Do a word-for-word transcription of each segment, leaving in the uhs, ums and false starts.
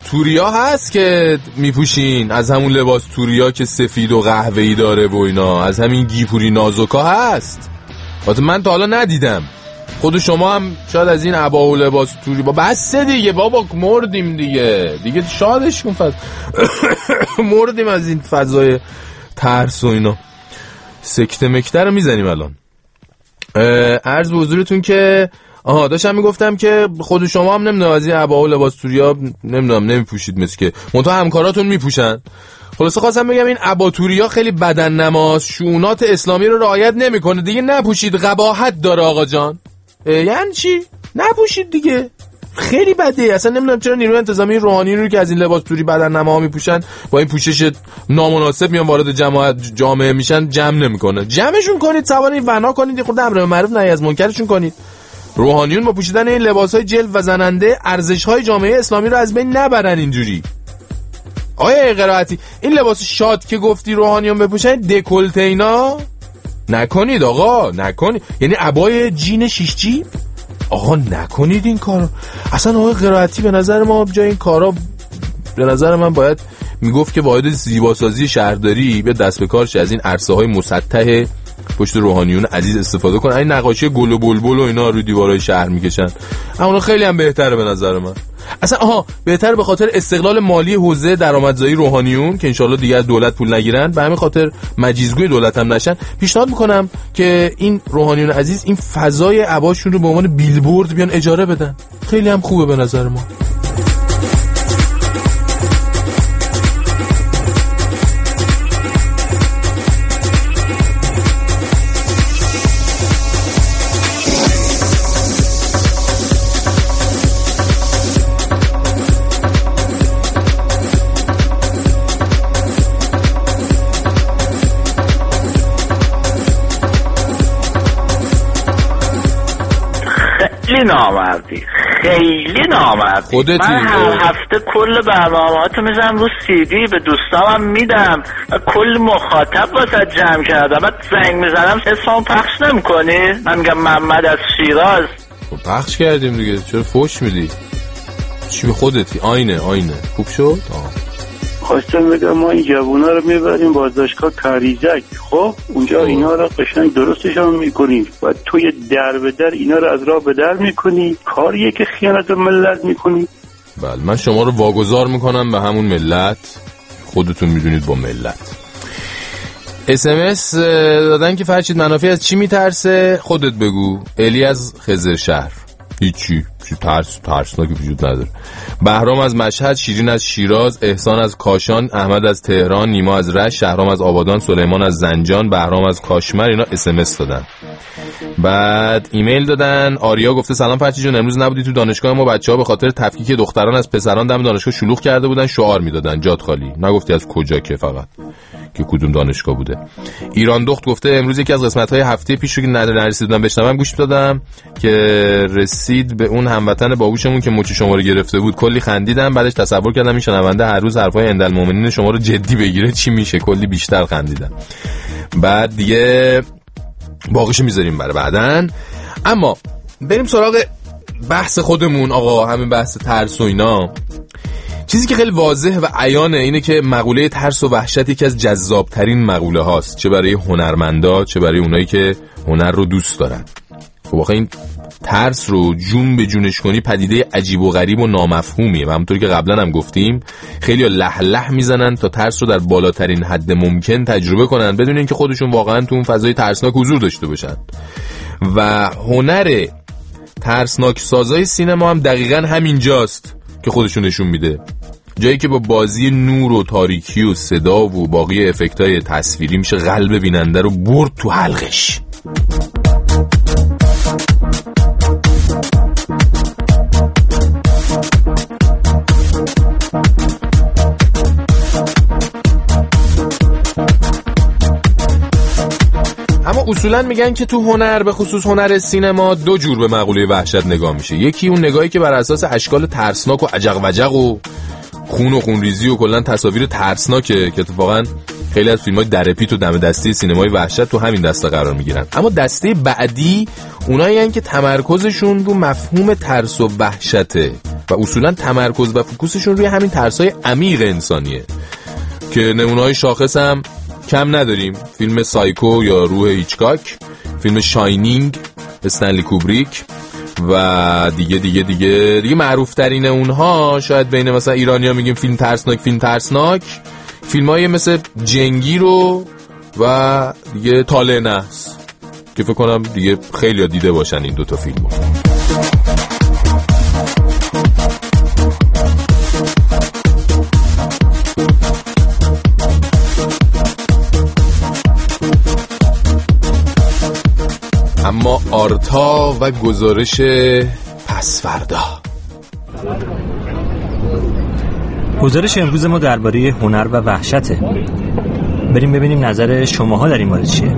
توریا هست که میپوشین، از همون لباس توریا که سفید و قهوه‌ای داره و اینا، از همین گیپوری نازوکا هست. البته من تا حالا ندیدم. خود شما هم شاید از این عبا و لباس توری با بس دیگه بابا، مردیم دیگه دیگه شادش کن فض... مردیم از این فضای ترس و اینا. سکته مکته رو میزنیم الان. عرض به حضورتون که آها داشتم میگفتم که خود شما هم نمیدونم از این عبا و لباس توریا نمیدونم نمیپوشید مثل که منتها همکاراتون میپوشن. خلاصه خواستم بگم این عباتوریا خیلی بدن نماز شؤونات اسلامی رو رعایت نمیکنه دیگه. نپوشید، قباحت داره آقا جان. یعنی چی؟ نپوشید دیگه، خیلی بده. اصلا نمیدونم چرا نیروی انتظامی روحانی رو که از این لباس توری بدن نما میپوشن با این پوشش نامناسب میان وارد جماعت جامعه میشن، جمع نمیکنه. جمعشون کنید، سوار این ونا کنید، خود امر معروف نهی از منکرشون کنید. روحانیون با پوشیدن این لباسای جلد و زننده ارزش‌های جامعه اسلامی رو از بین نبرن اینجوری. آیا قرائتی این لباس شاد که گفتی روحانیون بپوشن دکولته اینا نکنید آقا، نکنید. یعنی عبای جین شیش جی آقا نکنید این کارو. اصلا آقا قرائتی به نظر ما جای این کارا به نظر من باید میگفت که واحد زیباسازی شهرداری به دست به کارش از این عرصه های مسطح پشت روحانیون عزیز استفاده کنه. این نقاشی گل و بلبل و اینا رو دیوارهای شهر میکشن، اما خیلی هم بهتره به نظر من. اصلا آها بهتر به خاطر استقلال مالی حوزه درآمدزایی روحانیون که انشالله دیگه از دولت پول نگیرن، به همین خاطر مجیزگوی دولت هم نشن، پیشنهاد میکنم که این روحانیون عزیز این فضای عباشون رو به عنوان بیلبورد بیان اجاره بدن. خیلی هم خوبه به نظر ما. خیلی نامردی، خیلی نامردی. خودتی من هر هفته کل برنامه‌هاتو میذارم رو سی دی، به دوستامم میدم، کل مخاطب واسه جمع کردم. بعد زنگ میزنم اسمم پخش نمی‌کنی؟ من میگم محمد از شیراز. خب پخش کردیم دیگه، چرا فوش میدی؟ چی به خودتی؟ آینه آینه خوب شد؟ آه. خواستم بگم ما این جوونا رو میبریم بازداشتگاه کاریزک، خب اونجا اینا رو قشنگ درستشون میکنیم و توی در به در اینا رو از راه به در میکنی. کاریه که خیانت ملت میکنی. بله من شما رو واگذار میکنم به همون ملت، خودتون میدونید با ملت. اس ام اس دادن که فرشید منافی از چی میترسه؟ خودت بگو. الی از خضر شهر. هیچی، چی ترس ترسناکی وجود نداره. بهرام از مشهد، شیرین از شیراز، احسان از کاشان، احمد از تهران، نیما از رشت، شهرام از آبادان، سلیمان از زنجان، بهرام از کاشمر. اینا اس ام اس دادن. بعد ایمیل دادن. آریا گفته سلام فرشید جون، امروز نبودی تو دانشگاه ما، بچه‌ها به خاطر تفکیک دختران از پسران دم دانشگاه شلوغ کرده بودن، شعار میدادن جات خالی. نگفتی از کجا که فقط که کدوم دانشگاه بوده. ایران دخت گفته امروز یکی از قسمت‌های هفته پیش رو که نرسیدم بشنوم گوش دادم که رسید به اون هموطن باهوشمون که مچ شما رو گرفته بود، کلی خندیدم. بعدش تصور کردم این شنونده هر روز حرفای اندالمومنین شما رو جدی بگیره چی میشه، کلی بیشتر خندیدم. بعد دیگه باقیشو میذاریم برای بعدن. اما بریم سراغ بحث خودمون آقا، همین بحث ترس و اینا. چیزی که خیلی واضح و عیانه اینه که مقوله ترس و وحشت یکی از جذابترین مقوله هاست، چه برای هنرمندا چه برای اونایی که هنر رو دوست دارن. خب واقعا این ترس رو جون به جونش کنی پدیده عجیب و غریب و نامفهومیه و همونطوری که قبلا هم گفتیم خیلی ها لح لح میزنن تا ترس رو در بالاترین حد ممکن تجربه کنن بدون اینکه خودشون واقعا تو اون فضای ترسناک حضور داشته باشن. و هنر ترسناک سازای سینما هم دقیقاً همینجاست که خودشون نشون میده، جایی که با بازی نور و تاریکی و صدا و باقی افکتای تصویری میشه قلب بیننده رو برد تو حلقش. اما اصولا میگن که تو هنر به خصوص هنر سینما دو جور به مقوله وحشت نگاه میشه. یکی اون نگاهی که بر اساس اشکال ترسناک و عجق وجق و خون و خونریزی و کلا تصاویر ترسناکه که اتفاقا خیلی از فیلم‌های درپیت و دم دستی سینمای وحشت تو همین دسته قرار میگیرن. اما دسته بعدی اونایی هستن که تمرکزشون رو مفهوم ترس و وحشته و اصولا تمرکز و فوکوسشون روی همین ترس‌های عمیق انسانیه که نمونه‌های شاخص هم کم نداریم. فیلم سایکو یا روح هیچکاک، فیلم شاینینگ استنلی کوبریک و دیگه دیگه دیگه دیگه معروف ترین اونها شاید بین مثلا ایرانی‌ها میگیم فیلم ترسناک فیلم ترسناک فیلم‌های مثل جنگی رو و دیگه طالع نحس که فکر کنم دیگه خیلی ها دیده باشن این دوتا فیلم رو. اما آرتا و گزارش پسفردا. گزارش امروز ما درباره هنر و وحشته. بریم ببینیم نظر شماها در این مورد چیه.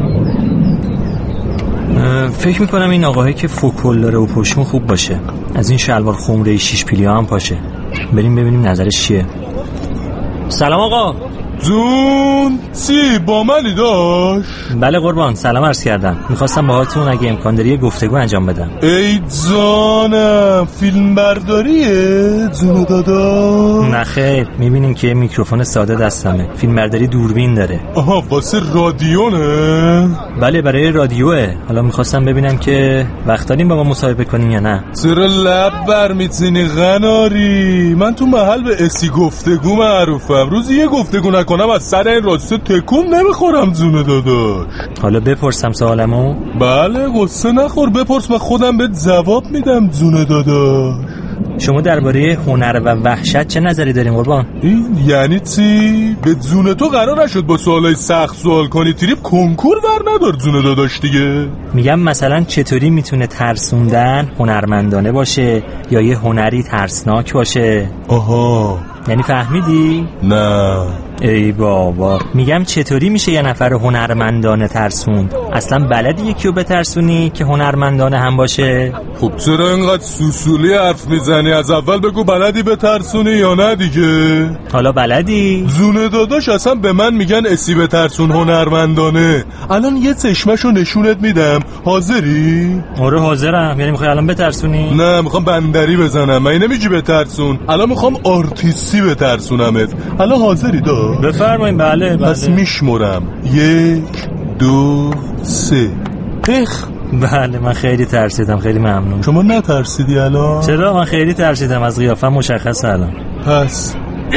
فکر میکنم این آقاهی که فوکول داره و پشمون خوب باشه، از این شلوار خمره شیش پیلیا هم پاشه. بریم ببینیم نظرش چیه. سلام آقا. جون چی با منی داشت؟ بله قربان، سلام عرض کردم. میخواستم باهاتون اگه امکان داره گفتگو انجام بدم. ای جانم، فیلم برداریه جون دادا؟ نه خیر، میبینین که میکروفون ساده دستمه. فیلم برداری دوربین داره. آها واسه رادیو نه؟ بله برای رادیوه. حالا میخواستم ببینم که وقت داریم با ما مصاحبه کنین یا نه. چرا لب برمی‌زنی قناری؟ من تو محل به اسی گفتگو معروفم. روزی یه گفتگو نکنم از سر این راسته تکون نمیخورم جون داداش. حالا بپرسم سوالمو؟ بله قصه نخور، بپرس من خودم بهت جواب میدم جون داداش. شما درباره هنر و وحشت چه نظری دارین قربان؟ این یعنی چی؟ به جون تو قرار نشد با سوالای سخت سوال کنی؟ تریپ کنکور ور ندار جون داداش دیگه. میگم مثلا چطوری میتونه ترسوندن هنرمندانه باشه یا یه هنری ترسناک باشه؟ آها یعنی فهمیدی؟ نه. ای بابا، میگم چطوری میشه یه نفر هنرمندانه ترسوند؟ اصلا بلدی یکیو بترسونی که هنرمندانه هم باشه؟ خب چرا اینقدر سوسولی حرف میزنی؟ از اول بگو بلدی بترسونی یا نه دیگه. حالا بلدی؟ زونه داداش اصلا به من میگن اسی بترسون هنرمندانه. الان یه چشمشو نشونت میدم، حاضری؟ آره حاضرم. یعنی میخوای الان بترسونی؟ نه میخوام بندری بزنم. من نمیگی بترسون، الان میخوام آرتیستی بترسونمت. الان حاضری دا؟ بفرمایید. بله بله. پس میشمرم یک دو سه. پخ. بله من خیلی ترسیدم. خیلی ممنون. شما نترسیدی الان؟ چرا؟ من خیلی ترسیدم، از قیافم مشخصه الان. پس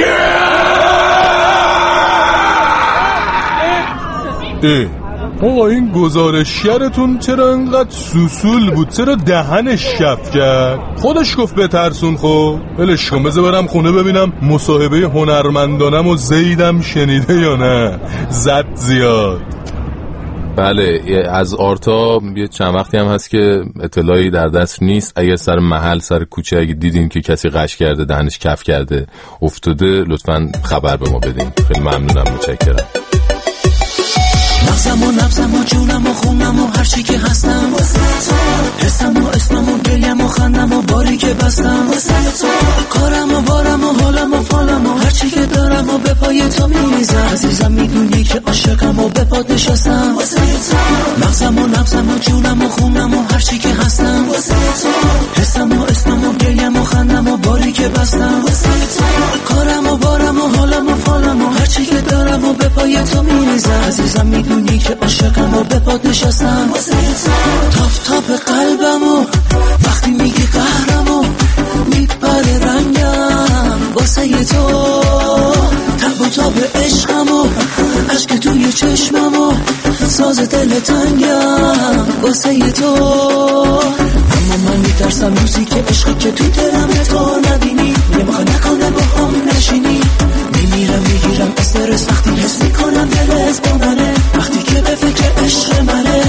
اه آقا این گزارشگرتون چرا انقدر سوسول بود؟ چرا دهنش شف کرد؟ خودش گفت بترسون. خب ولش کن، بذار برم خونه ببینم مصاحبه هنرمندانم و زیدم شنیده یا نه. زد زیاد. بله از آرتا یه چند وقتی هم هست که اطلاعی در دست نیست. اگه سر محل سر کوچه اگه دیدین که کسی قش کرده، دهنش کف کرده، افتاده، لطفاً خبر به ما بدین. خیلی ممنونم، متشکرم. نفسم و نفسم و جونم و خونم و هر چی که هستم، حسم و اسمم و گریم و خندم و باری که بستم، کارم و بارم و حالم و فالم و هر چی که دارم و به پای تو میریزم. عزیزم میدونی که عاشقم و به پات نشستم. نفسم و نفسم و جونم و خونم و هر چی که هستم، حسم و اسمم و گریم و خندم و باری که بستم، کارم و بارم و حالم و فالم و هر چی که دارم و به پای تو میریزم. عزیزم میدونی که عاشقم و به پات نشستم. تاف تاپ قلبم و وقتی میگی قهرم و میپره رنگم واسه تو، تب و تاب عشقم و عشق توی چشمم و ساز دل تنگم واسه تو. اما من میترسم روزی که عشقی که توی دلم تو نبینی، نمیخوای نکنه با هم نشینی. میمیرم میگیرم استرس وقتی حس میکنم دلت با منه، وقتی که به فکر عشق منه.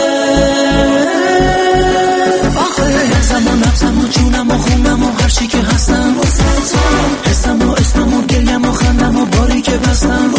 آخه حسم و نفسم و جونم و خونم و هر چی که هستم، حسم و اسمم و گریم و خندم و باری که بستم.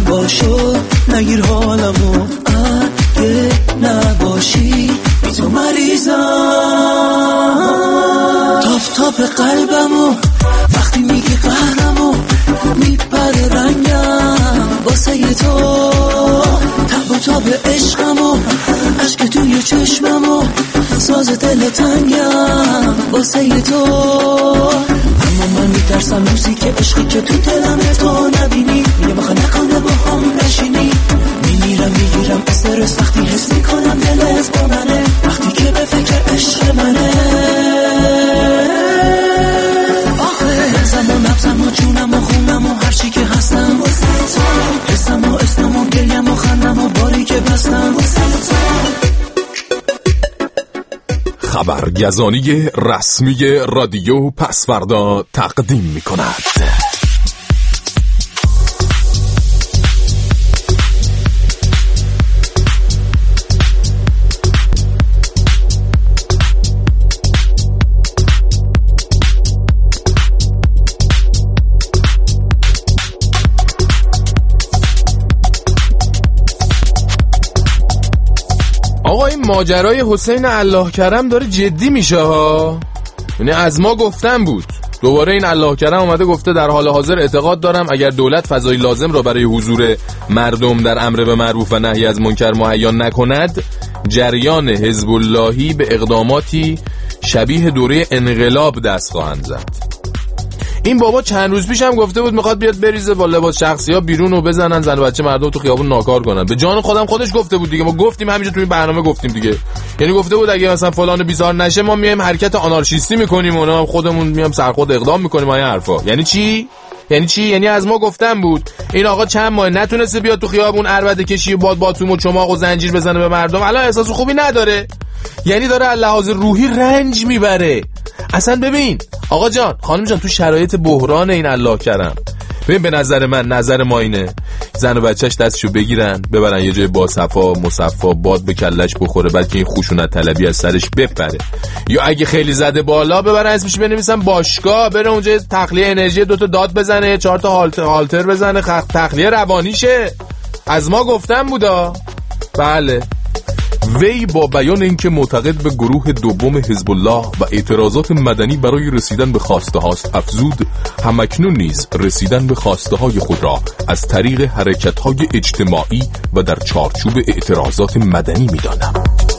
پاشو نگیر حالمو، اگه نباشی بی تو مریضم. تاف تاپ قلبمو وقتی میگی قهرمو میپره رنگم واسه تو، تب و تاب عشقمو عشق توی چشممو ساز دل تنگم واسه تو. اما من میترسم موزیک عشقی که تو دلم تو نبینی، میگه بخوا نکنه با هم نشینی. میمیرم میگیرم استرس وقتی حس میکنم دلت با منه، وقتی که به فکر عشق منه. آخه بزم و نبزم و جونم و خونم و هرچی که هستم واسه تو، حسم و اسمم و گریم و خندم و باری که بستم واسه تو. خبرگزانی رسمی رادیو پسوردا تقدیم می کند. آقا این ماجرای حسین الله کرم داره جدی میشه ها. یعنی از ما گفتن بود، دوباره این الله کرم اومده گفته در حال حاضر اعتقاد دارم اگر دولت فضای لازم را برای حضور مردم در امر به معروف و نهی از منکر مهیا نکند، جریان حزب اللهی به اقداماتی شبیه دوره انقلاب دست خواهند زد. این بابا چند روز پیش هم گفته بود میخواد بیاد بریزه با لباس شخصی ها بیرون و بزنن زن و بچه مردم تو خیابون ناکار کنن. به جان خودم خودش گفته بود دیگه، ما گفتیم همینجا توی برنامه گفتیم دیگه. یعنی گفته بود اگه مثلا فلان بیزار نشه ما میایم حرکت آنارشیستی میکنیم و اونا خودمون میام سرخود اقدام میکنیم. این حرفا یعنی چی؟ یعنی چی؟ یعنی از ما گفتن بود این آقا چند ماه نتونسته بیاد تو خیابون عربده کشی باد باتوم و چماق و زنجیر بزنه به مردم، الان احساس خوبی نداره، یعنی داره از لحاظ روحی رنج میبره. اصلا ببین آقا جان خانم جان تو شرایط بحران این الله کرم، ببین به نظر من نظر ما اینه زن و بچهش دستشو بگیرن ببرن یه جای با صفا مصفا باد به کلش بخوره بلکه این خشونت طلبی از سرش بپره، یا اگه خیلی زده بالا ببرن اسمش بنویسن باشگاه بره اونجا تخلیه انرژی دوتا داد بزنه چهار تا هالتر, هالتر بزنه تخلیه روانیشه. از ما گفتن بودا. بله وی با بیان اینکه معتقد به گروه دوم حزب الله و اعتراضات مدنی برای رسیدن به خواسته هاست افزود، همکنون نیز رسیدن به خواسته های خود را از طریق حرکت های اجتماعی و در چارچوب اعتراضات مدنی می‌دانم.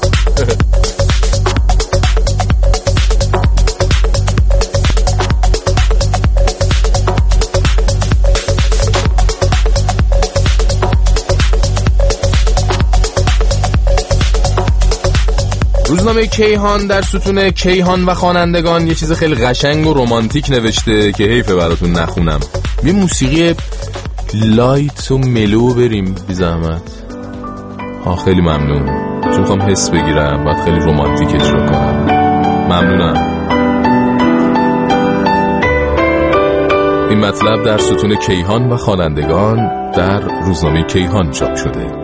روزنامه کیهان در ستون کیهان و خوانندگان یه چیز خیلی قشنگ و رمانتیک نوشته که حیفه براتون نخونم. یه موسیقی لایت و ملو بریم بی زحمت. ها خیلی ممنون، چون میخوام حس بگیرم باید خیلی رمانتیک اجرا کنم. ممنونم. این مطلب در ستون کیهان و خوانندگان در روزنامه کیهان چاپ شده.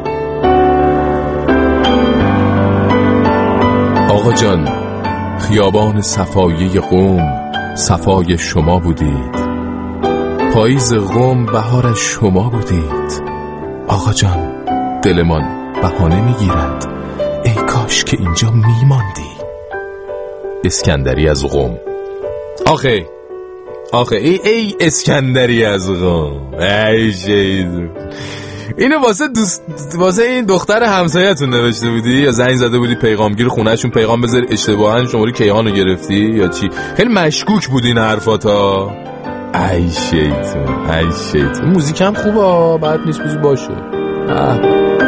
آقا جان خیابان صفایی قم صفای شما بودید، پاییز قم بهارش شما بودید. آقا جان دلمان بهانه میگیرد ای کاش که اینجا میماندی. اسکندری از قم. آخه آخه ای ای اسکندری از قم، ای شید اینو واسه دوست واسه این دختر همسایه‌تون نوشته بودی یا زنگ زده بودی پیغامگیر خونه‌شون پیغام بذاری اشتباهاً شماره کیهانو گرفتی یا چی؟ خیلی مشکوک بود این حرفاتا. ای شیطون ای شیطون. موزیک هم خوبه بعد نیست بزی باشه. اه.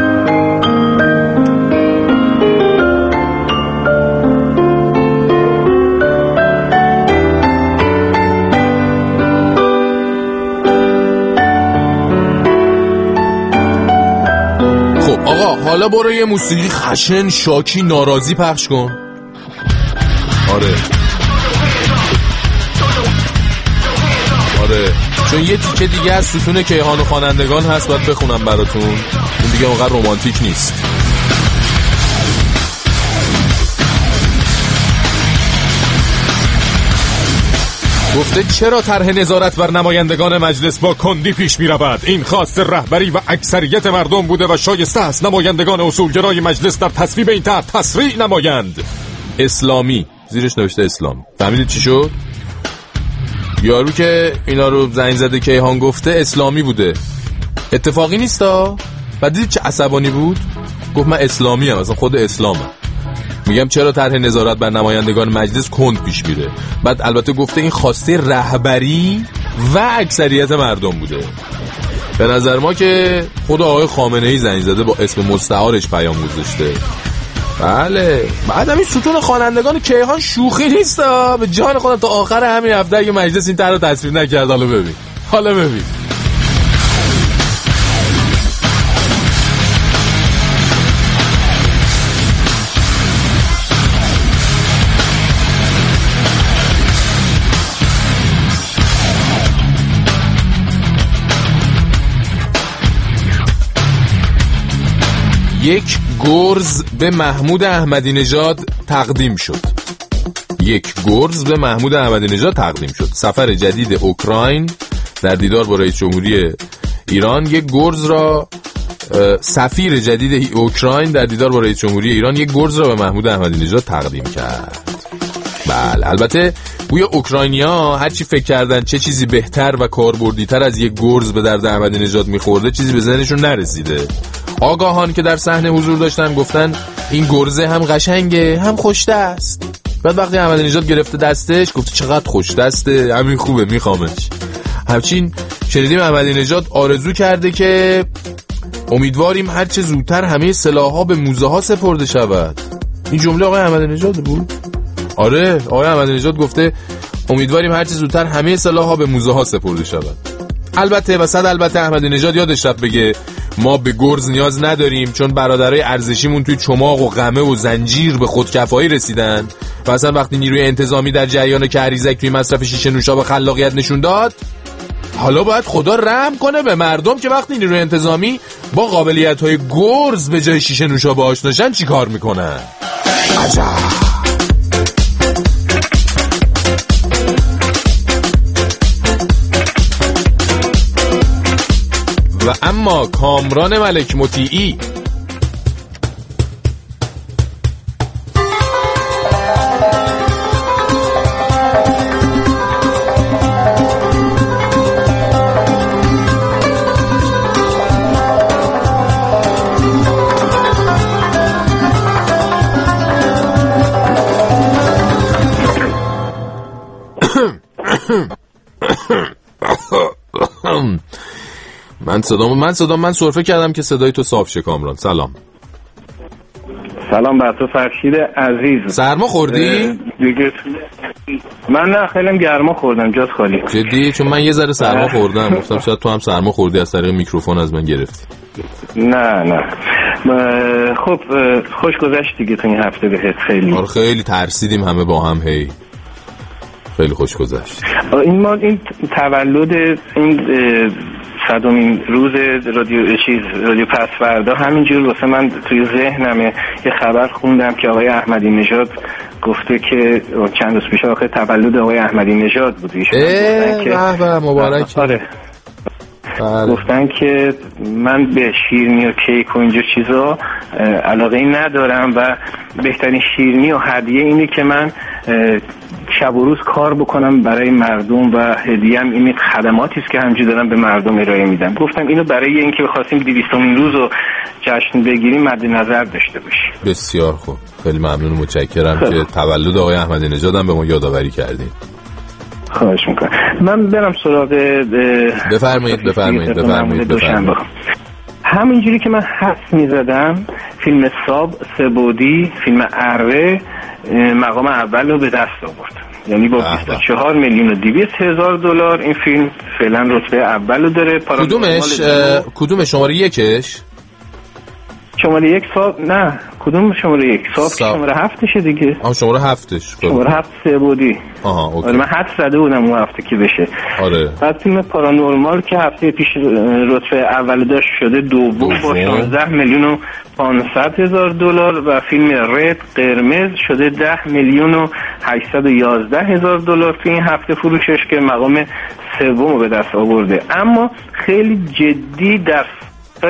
آقا حالا برو یه موسیقی خشن شاکی ناراضی پخش کن. آره آره چون یه تیکه دیگه از ستون کیهان و خوانندگان هست باید بخونم براتون. اون دیگه اونقدر رمانتیک نیست. گفته چرا طرح نظارت بر نمایندگان مجلس با کندی پیش می رود؟ این خواست رهبری و اکثریت مردم بوده و شایسته است نمایندگان اصولگرای مجلس در تصویب این طرح تسریع نمایند. اسلامی زیرش نوشته اسلام. فهمیدید چی شد؟ یارو که اینا رو زنگ زده کیهان گفته اسلامی بوده. اتفاقی نیستا؟ بعد دیدید چه عصبانی بود؟ گفت من اسلامی ام، اصلا خود اسلامم. میگم چرا طرح نظارت بر نمایندگان مجلس کند پیش میره. بعد البته گفته این خواسته رهبری و اکثریت مردم بوده. به نظر ما که خود آقای خامنه‌ای زنگ زده با اسم مستعارش پیام گذاشته. بله بعد همین ستون خوانندگان کیهان شوخی نیست. به جان خودم تا آخر همین هفته اگه مجلس این طرح رو تصویب نکرد حالا ببین حالا ببین یک گرز به محمود احمدی نژاد تقدیم شد. یک گرز به محمود احمدی نژاد تقدیم شد. سفر جدید اوکراین در دیدار با رئیس جمهوری ایران. یک گرز را سفیر جدید اوکراین در دیدار با رئیس جمهوری ایران یک گرز را به محمود احمدی نژاد تقدیم کرد. بله البته گویا اوکراینیا هر چی فکر کردن چه چیزی بهتر و کاربردی‌تر از یک گرز به درد احمدی نژاد می‌خورده چیزی به ذهنشون نرسیده. آگاهان که در صحنه حضور داشتن گفتن این گرزه هم قشنگه هم خوش دست. بعد وقتی احمدی نژاد گرفته دستش گفت چقدر خوش دسته، همین خوبه میخوامش. همچین شنیدیم احمدی نژاد آرزو کرده که امیدواریم هر چه زودتر همه سلاح‌ها به موزه‌ها سپرده شود. این جمله آقای احمدی نژاد بود؟ آره آقای احمدی نژاد گفته امیدواریم هر چه زودتر همه سلاح‌ها به موزه‌ها سپرده شود. البته و صد البته احمدی نژاد یادش رفت بگه ما به گرز نیاز نداریم چون برادرای ارزشیمون توی چماق و قمه و زنجیر به خودکفایی رسیدن و اصلا وقتی نیروی انتظامی در جریان کهریزک توی مصرف شیشه نوشابه خلاقیت نشون داد حالا باید خدا رحم کنه به مردم که وقتی نیروی انتظامی با قابلیت‌های گرز به جای شیشه نوشابه آشناشن چی کار میکنن. عجب. و اما کامران ملک مطیعی من صدام من صدام من سرفه کردم که صدای تو صاف شه کامران. سلام. سلام بر تو فرشید عزیز. سرما خوردی؟ دیگه من نه خیلی گرما خوردم جاست خالی. جدی؟ چون من یه ذره سرما خوردم گفتم شاید تو هم سرما خوردی از طریق میکروفون از من گرفتی. نه نه خب خوش گذشت دیگه تو این هفته بهت خیلی. آره خیلی ترسیدیم همه با هم هی. خیلی خوش گذشت. این ما این تولد این صدومین روز رادیو چیز رادیو پسوردا همینجور واسه من توی ذهنمه. یه خبر خوندم که آقای احمدی نژاد گفته که چند روز پیش آخه تولد آقای احمدی نژاد بود. ایشون گفتن که مبارک. آره گفتن که من به شیرینی و کیک و اینجور چیزا علاقه ندارم و بهترین شیرینی و هدیه اینه که من شب و روز کار بکنم برای مردم و هدیه‌ام این خدماتی است که همینجوری دارم به مردم ارائه میدم. گفتم اینو برای اینکه بخواستیم دویستمین روز رو جشن بگیریم مد نظر داشته باشیم. بسیار خوب. خیلی ممنون و متشکرم که تولد آقای احمدی نژاد هم به ما یادآوری کردین. خواهش میکنم. من برم سراغ بفرمایید بفرمایید بفرمایید بفرمایید. همینجوری که من حس میزدم فیلم ساب سبودی فیلم اره مقام اول رو به دست آورد. یعنی با بیست و چهار میلیون و دویست هزار دلار این فیلم فعلا رتبه اول رو داره. کدومش کدوم شماره یکش؟ شماره یک صاحب نه کدوم شماره یک صاحب صاحب. شماره هفتشه دیگه. آها شماره هفتش. شماره هفت سه بودی. آها اوکی. آره من حد زده بودم اون هفته که بشه. آره. بعد فیلم پارانورمال که هفته پیش رتبه اول داشت شده دوم با شانزده میلیون و پانصد هزار دلار و فیلم رد قرمز شده ده میلیون و هشتصد و یازده هزار دلار تو این هفته فروشش که مقام سوم به دست آورده. اما خیلی جدی در